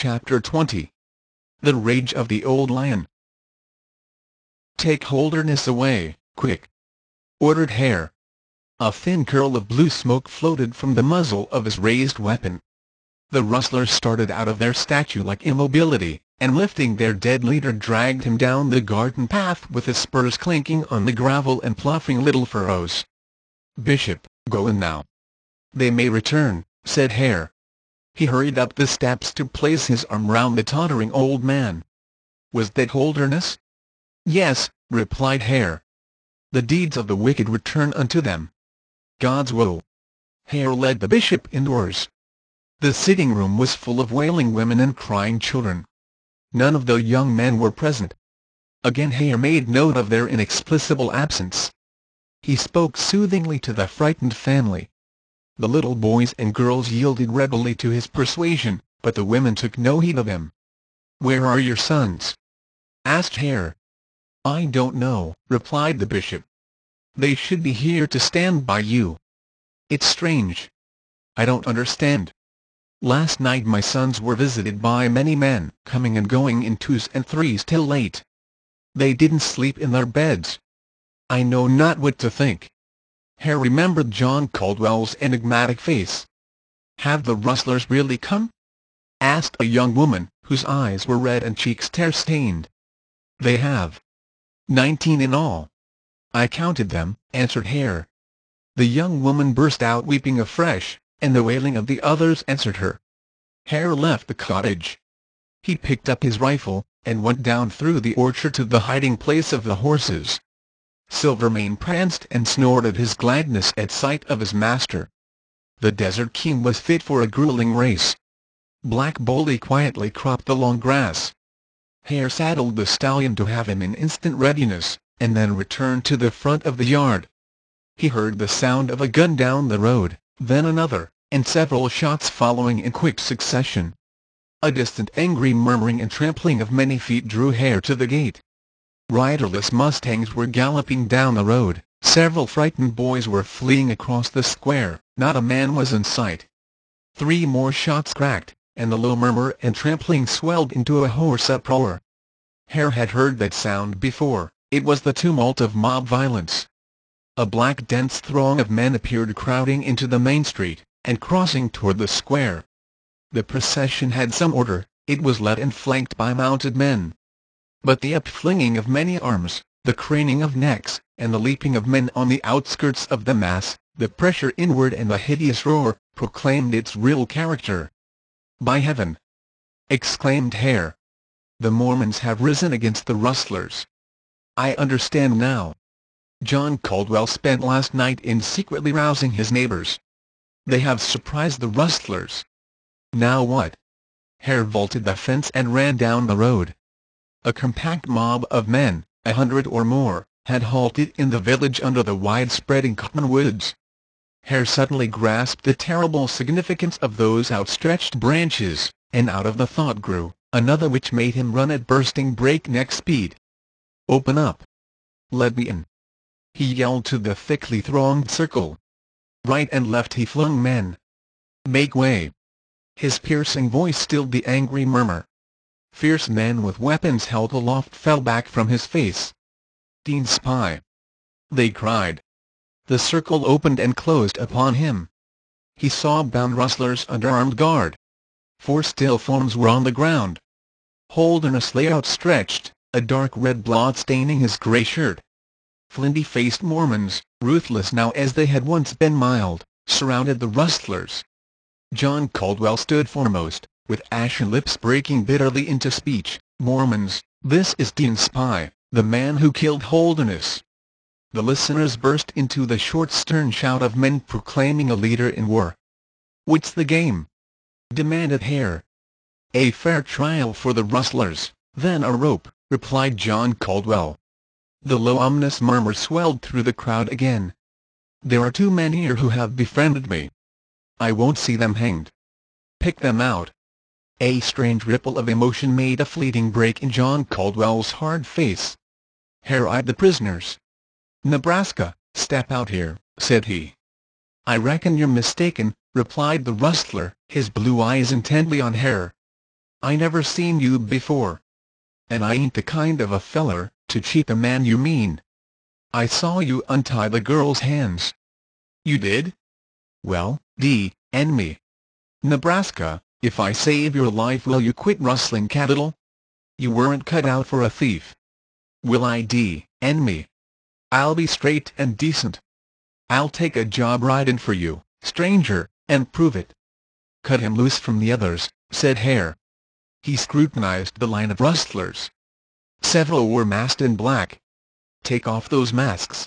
Chapter 20. The Rage of the Old Lion. "Take Holderness away, quick!" ordered Hare. A thin curl of blue smoke floated from the muzzle of his raised weapon. The rustlers started out of their statue-like immobility, and lifting their dead leader dragged him down the garden path with his spurs clinking on the gravel and ploughing little furrows. "Bishop, go in now. They may return," said Hare. He hurried up the steps to place his arm round the tottering old man. "Was that Holderness?" "Yes," replied Hare. "The deeds of the wicked return unto them. God's woe." Hare led the bishop indoors. The sitting-room was full of wailing women and crying children. None of the young men were present. Again Hare made note of their inexplicable absence. He spoke soothingly to the frightened family. The little boys and girls yielded readily to his persuasion, but the women took no heed of him. "Where are your sons?" asked Hare. "I don't know," replied the bishop. "They should be here to stand by you. It's strange. I don't understand. Last night my sons were visited by many men, coming and going in twos and threes till late. They didn't sleep in their beds. I know not what to think." Hare remembered John Caldwell's enigmatic face. "Have the rustlers really come?" asked a young woman, whose eyes were red and cheeks tear-stained. "They have. 19 in all. I counted them," answered Hare. The young woman burst out weeping afresh, and the wailing of the others answered her. Hare left the cottage. He picked up his rifle, and went down through the orchard to the hiding-place of the horses. Silvermane pranced and snorted his gladness at sight of his master. The Desert King was fit for a grueling race. Black Boley quietly cropped the long grass. Hare saddled the stallion to have him in instant readiness, and then returned to the front of the yard. He heard the sound of a gun down the road, then another, and several shots following in quick succession. A distant angry murmuring and trampling of many feet drew Hare to the gate. Riderless mustangs were galloping down the road, several frightened boys were fleeing across the square, not a man was in sight. 3 more shots cracked, and the low murmur and trampling swelled into a hoarse uproar. Hare had heard that sound before. It was the tumult of mob violence. A black dense throng of men appeared crowding into the main street, and crossing toward the square. The procession had some order, it was led and flanked by mounted men. But the upflinging of many arms, the craning of necks, and the leaping of men on the outskirts of the mass, the pressure inward and the hideous roar, proclaimed its real character. "By heaven!" exclaimed Hare. "The Mormons have risen against the rustlers. I understand now. John Caldwell spent last night in secretly rousing his neighbors. They have surprised the rustlers. Now what?" Hare vaulted the fence and ran down the road. A compact mob of men, 100 or more, had halted in the village under the wide-spreading cottonwoods. Hare suddenly grasped the terrible significance of those outstretched branches, and out of the thought grew another which made him run at bursting breakneck speed. "Open up! Let me in!" he yelled to the thickly thronged circle. Right and left he flung men. "Make way!" His piercing voice stilled the angry murmur. Fierce men with weapons held aloft fell back from his face. "Dean's spy!" they cried. The circle opened and closed upon him. He saw bound rustlers under armed guard. 4 still forms were on the ground. Holderness lay outstretched, a dark red blot staining his grey shirt. Flinty-faced Mormons, ruthless now as they had once been mild, surrounded the rustlers. John Caldwell stood foremost, with ashen lips breaking bitterly into speech. "Mormons, this is Dean's spy, the man who killed Holderness." The listeners burst into the short stern shout of men proclaiming a leader in war. "What's the game?" demanded Hare. "A fair trial for the rustlers, then a rope," replied John Caldwell. The low ominous murmur swelled through the crowd again. "There are 2 men here who have befriended me. I won't see them hanged. Pick them out." A strange ripple of emotion made a fleeting break in John Caldwell's hard face. Hare eyed the prisoners. "Nebraska, step out here," said he. "I reckon you're mistaken," replied the rustler, his blue eyes intently on Hare. I never seen you before. And I ain't the kind of a feller to cheat the man you mean. I saw you untie the girl's hands." "You did? Well, and me. Nebraska, if I save your life will you quit rustling cattle? You weren't cut out for a thief." "Will I and me? I'll be straight and decent. I'll take a job ridin' for you, stranger, and prove it." "Cut him loose from the others," said Hare. He scrutinized the line of rustlers. Several were masked in black. "Take off those masks."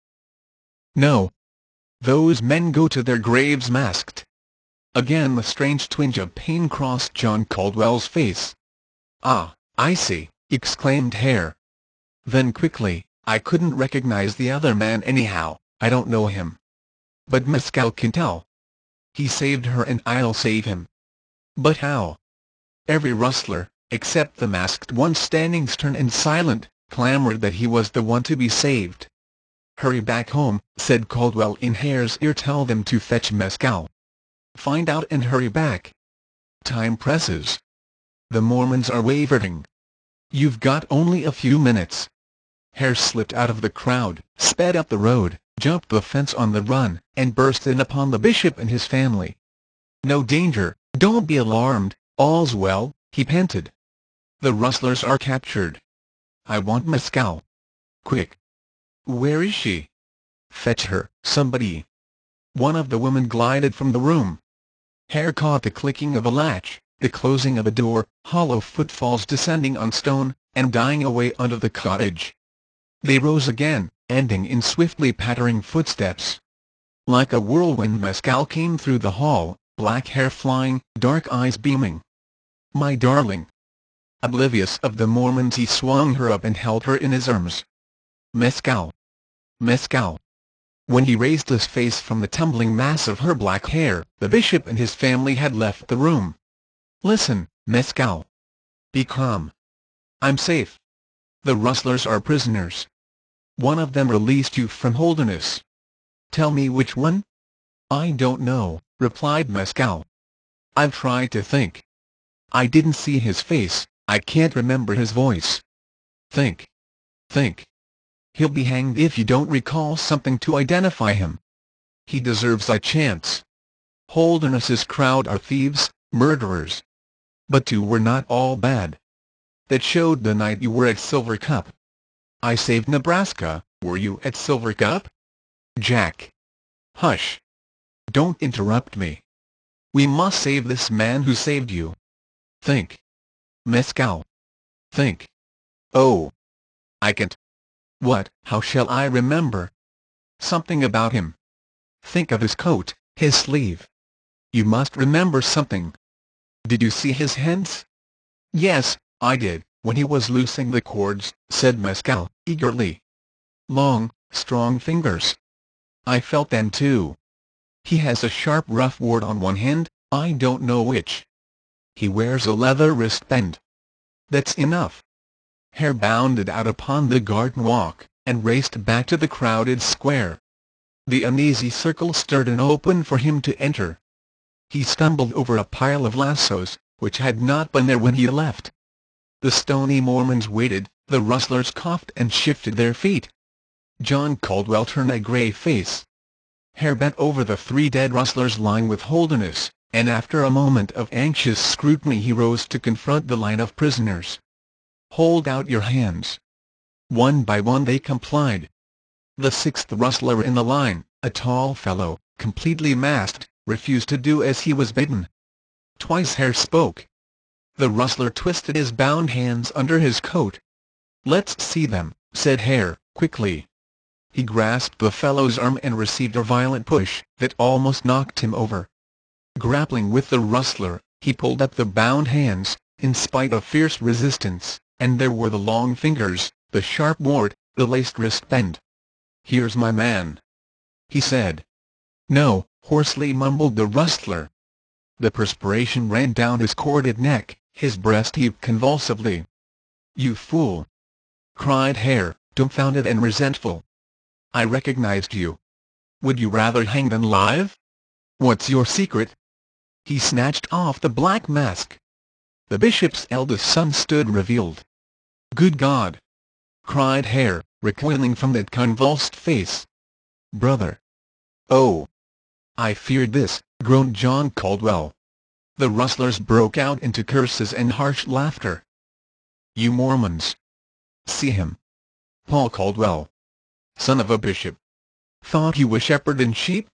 "No. Those men go to their graves masked." Again the strange twinge of pain crossed John Caldwell's face. "Ah, I see," exclaimed Hare. Then quickly, "I couldn't recognize the other man anyhow. I don't know him. But Mescal can tell. He saved her and I'll save him." "But how?" Every rustler, except the masked one standing stern and silent, clamored that he was the one to be saved. "Hurry back home," said Caldwell in Hare's ear. "Tell them to fetch Mescal. Find out and hurry back. Time presses. The Mormons are wavering. You've got only a few minutes." Hare slipped out of the crowd, sped up the road, jumped the fence on the run, and burst in upon the bishop and his family. "No danger, don't be alarmed, all's well," he panted. "The rustlers are captured. I want Mescal. Quick!" "Where is she?" "Fetch her, somebody." One of the women glided from the room. Hare caught the clicking of a latch, the closing of a door, hollow footfalls descending on stone, and dying away under the cottage. They rose again, ending in swiftly pattering footsteps. Like a whirlwind Mescal came through the hall, black hair flying, dark eyes beaming. "My darling!" Oblivious of the Mormons he swung her up and held her in his arms. "Mescal! Mescal!" When he raised his face from the tumbling mass of her black hair, the bishop and his family had left the room. "Listen, Mescal. Be calm. I'm safe. The rustlers are prisoners. One of them released you from Holderness." "Tell me which one?" "I don't know," replied Mescal. "I've tried to think. I didn't see his face, I can't remember his voice." "Think. Think. He'll be hanged if you don't recall something to identify him. He deserves a chance. Holderness's crowd are thieves, murderers. But two were not all bad. That showed the night you were at Silver Cup. I saved Nebraska. Were you at Silver Cup?" "Jack! Hush! Don't interrupt me. We must save this man who saved you. Think. Mescal. Think." "Oh. I can't." "What? How shall I remember?" "Something about him. Think of his coat, his sleeve. You must remember something." "Did you see his hands?" "Yes, I did, when he was loosing the cords," said Mescal, eagerly. "Long, strong fingers. I felt them too. He has a sharp rough wart on one hand, I don't know which. He wears a leather wristband." "That's enough." Hare bounded out upon the garden walk, and raced back to the crowded square. The uneasy circle stirred and opened for him to enter. He stumbled over a pile of lassos, which had not been there when he left. The stony Mormons waited, the rustlers coughed and shifted their feet. John Caldwell turned a grey face. Hare bent over the 3 dead rustlers lying with Holderness, and after a moment of anxious scrutiny he rose to confront the line of prisoners. "Hold out your hands." One by one they complied. The 6th rustler in the line, a tall fellow, completely masked, refused to do as he was bidden. Twice Hare spoke. The rustler twisted his bound hands under his coat. "Let's see them," said Hare, quickly. He grasped the fellow's arm and received a violent push that almost knocked him over. Grappling with the rustler, he pulled up the bound hands, in spite of fierce resistance, and there were the long fingers, the sharp wart, the laced wristband. "Here's my man," he said. "No," hoarsely mumbled the rustler. The perspiration ran down his corded neck, his breast heaved convulsively. "You fool!" cried Hare, dumbfounded and resentful. "I recognized you. Would you rather hang than live? What's your secret?" He snatched off the black mask. The bishop's eldest son stood revealed. "Good God!" cried Hare, recoiling from that convulsed face. "Brother!" "Oh! I feared this," groaned John Caldwell. The rustlers broke out into curses and harsh laughter. "You Mormons! See him! Paul Caldwell, son of a bishop! Thought he was shepherd and sheep?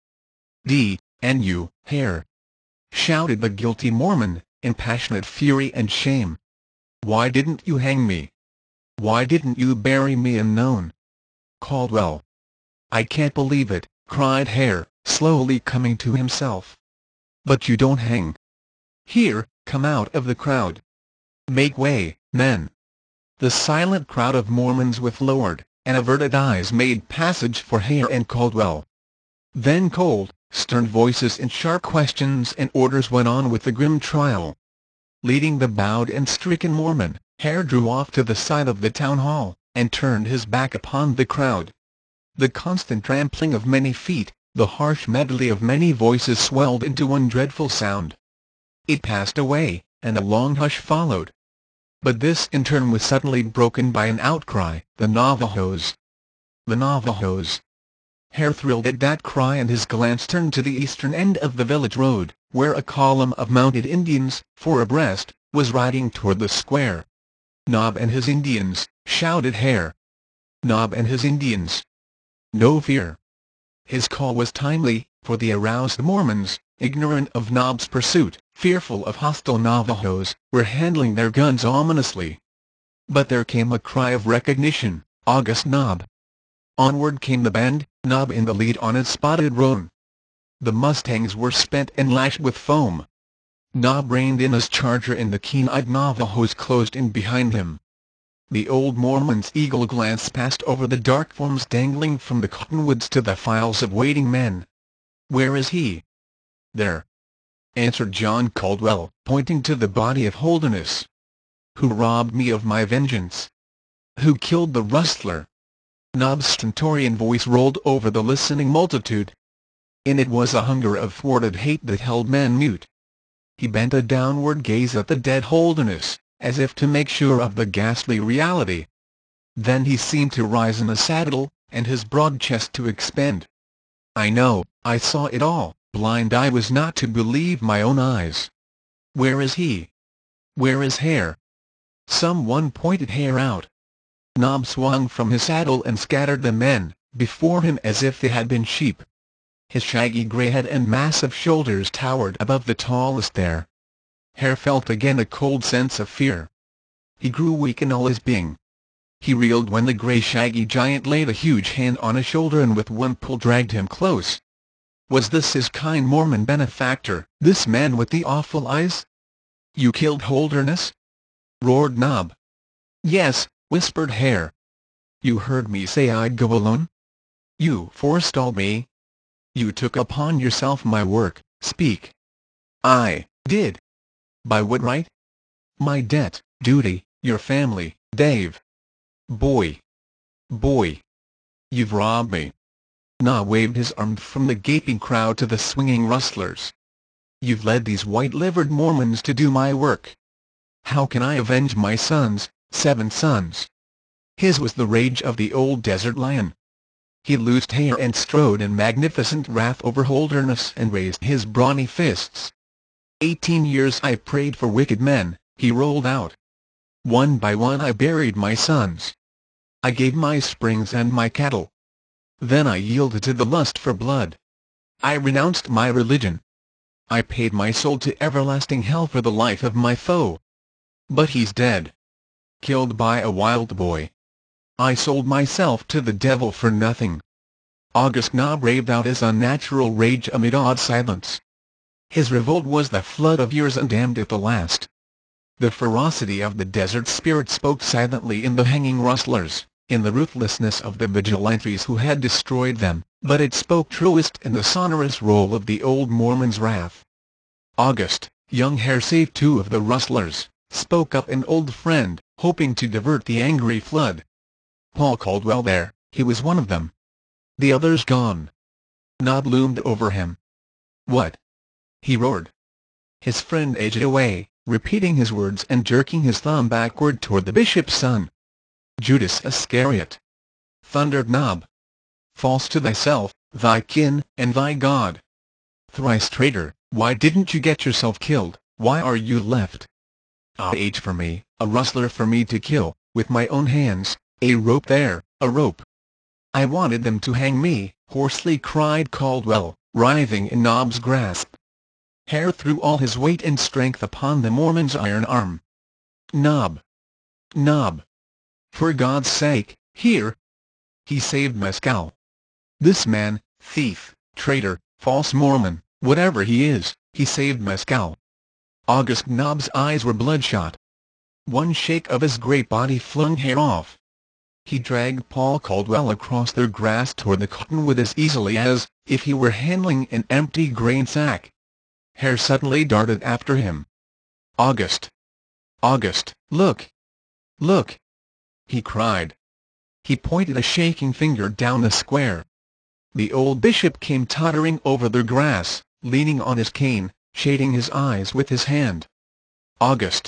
And you, Hare!" shouted the guilty Mormon, in passionate fury and shame. "Why didn't you hang me? Why didn't you bury me unknown?" "Caldwell! I can't believe it," cried Hare, slowly coming to himself. "But you don't hang. Here, come out of the crowd. Make way, men." The silent crowd of Mormons with lowered and averted eyes made passage for Hare and Caldwell. Then cold, stern voices and sharp questions and orders went on with the grim trial. Leading the bowed and stricken Mormon, Hare drew off to the side of the town hall, and turned his back upon the crowd. The constant trampling of many feet, the harsh medley of many voices swelled into one dreadful sound. It passed away, and a long hush followed. But this in turn was suddenly broken by an outcry: "The Navajos! The Navajos!" Hare thrilled at that cry, and his glance turned to the eastern end of the village road, where a column of mounted Indians, four abreast, was riding toward the square. "Nob and his Indians!" shouted Hare. "Nob and his Indians! No fear!" His call was timely, for the aroused Mormons, ignorant of Nob's pursuit, fearful of hostile Navajos, were handling their guns ominously. But there came a cry of recognition: "August Nob!" Onward came the band, Nob in the lead on his spotted roan. The mustangs were spent and lashed with foam. Nob reined in his charger and the keen-eyed Navajos closed in behind him. The old Mormon's eagle glance passed over the dark forms dangling from the cottonwoods to the files of waiting men. "Where is he?" "There," answered John Caldwell, pointing to the body of Holderness. "Who robbed me of my vengeance? Who killed the rustler?" Nob's stentorian voice rolled over the listening multitude. In it was a hunger of thwarted hate that held men mute. He bent a downward gaze at the dead Holderness, as if to make sure of the ghastly reality. Then he seemed to rise in the saddle, and his broad chest to expand. "I know, I saw it all, blind I was not to believe my own eyes. Where is he? Where is Hare?" Some one pointed Hare out. Nob swung from his saddle and scattered the men before him as if they had been sheep. His shaggy grey head and massive shoulders towered above the tallest there. Hare felt again a cold sense of fear. He grew weak in all his being. He reeled when the grey shaggy giant laid a huge hand on his shoulder and with one pull dragged him close. Was this his kind Mormon benefactor, this man with the awful eyes? "You killed Holderness?" roared Nob. "Yes," whispered Hare. "You heard me say I'd go alone? You forestalled me. You took upon yourself my work. Speak." "I did. By what right?" "My debt, duty, your family, Dave." Boy! You've robbed me." Nob waved his arm from the gaping crowd to the swinging rustlers. "You've led these white-livered Mormons to do my work. How can I avenge my sons, 7 sons?" His was the rage of the old desert lion. He loosed Hare and strode in magnificent wrath over Holderness and raised his brawny fists. 18 years I prayed for wicked men," he rolled out. "One by one I buried my sons. I gave my springs and my cattle. Then I yielded to the lust for blood. I renounced my religion. I paid my soul to everlasting hell for the life of my foe. But he's dead. Killed by a wild boy. I sold myself to the devil for nothing." August Nob raved out his unnatural rage amid awed silence. His revolt was the flood of years undammed at the last. The ferocity of the desert spirit spoke silently in the hanging rustlers, in the ruthlessness of the vigilantes who had destroyed them, but it spoke truest in the sonorous roll of the old Mormon's wrath. "August," young Hare saved 2 of the rustlers, spoke up an old friend, hoping to divert the angry flood. "Paul Caldwell there, he was one of them. The other's gone." Nob loomed over him. "What?" he roared. His friend edged away, repeating his words and jerking his thumb backward toward the bishop's son. "Judas Iscariot," thundered Nob. "False to thyself, thy kin, and thy God. Thrice traitor, why didn't you get yourself killed? Why are you left a age for me, a rustler for me to kill, with my own hands? A rope there, a rope." "I wanted them to hang me," hoarsely cried Caldwell, writhing in Nob's grasp. Hare threw all his weight and strength upon the Mormon's iron arm. "Nob! Nob! For God's sake, hear! He saved Mescal. This man, thief, traitor, false Mormon, whatever he is, he saved Mescal." August Nob's eyes were bloodshot. One shake of his great body flung Hare off. He dragged Paul Caldwell across their grass toward the cottonwood as easily as if he were handling an empty grain sack. Hare suddenly darted after him. "August! August, look! Look!" he cried. He pointed a shaking finger down the square. The old bishop came tottering over the grass, leaning on his cane, shading his eyes with his hand. "August!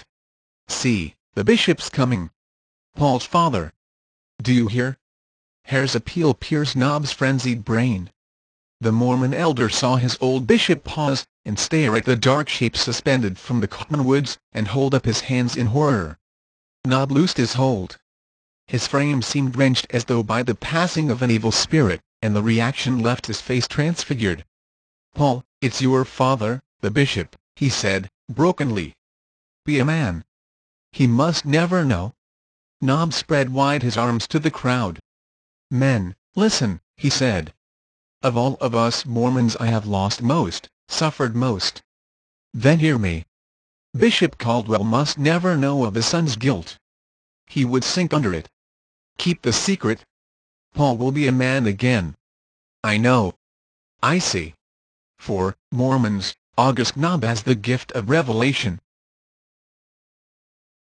See, the bishop's coming! Paul's father! Do you hear?" Hare's appeal pierced Nob's frenzied brain. The Mormon elder saw his old bishop pause, and stare at the dark shape suspended from the cottonwoods, and hold up his hands in horror. Nob loosed his hold. His frame seemed wrenched as though by the passing of an evil spirit, and the reaction left his face transfigured. "Paul, it's your father, the bishop," he said, brokenly. "Be a man. He must never know." Nob spread wide his arms to the crowd. "Men, listen," he said. "Of all of us Mormons I have lost most, suffered most. Then hear me. Bishop Caldwell must never know of his son's guilt. He would sink under it. Keep the secret. Paul will be a man again. I know. I see. For Mormons, August Nob has the gift of revelation.